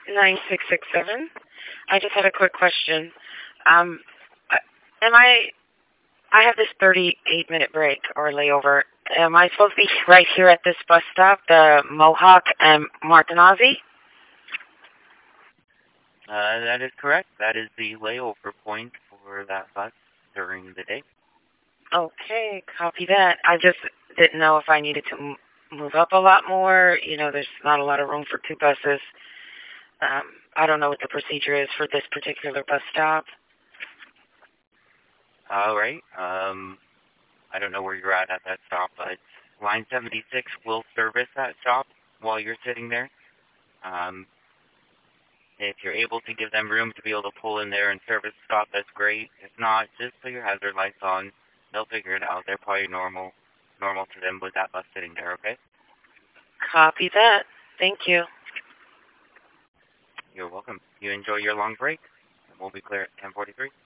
9667. I just had a quick question. Um, am I have this 38-minute break or layover. Am I supposed to be right here at this bus stop, the Mohawk and Martinazzi? That is correct. That is the layover point for that bus during the day. Okay, copy that. I just didn't know if I needed to move up a lot more. There's not a lot of room for two buses. I don't know what the procedure is for this particular bus stop. All right. I don't know where you're at that stop, but line 76 will service that stop while you're sitting there. If you're able to give them room to be able to pull in there and service the stop, that's great. If not, just put your hazard lights on. They'll figure it out. They're probably normal to them with that bus sitting there, okay? Copy that. Thank you. You're welcome. You enjoy your long break. We'll be clear at 10:43.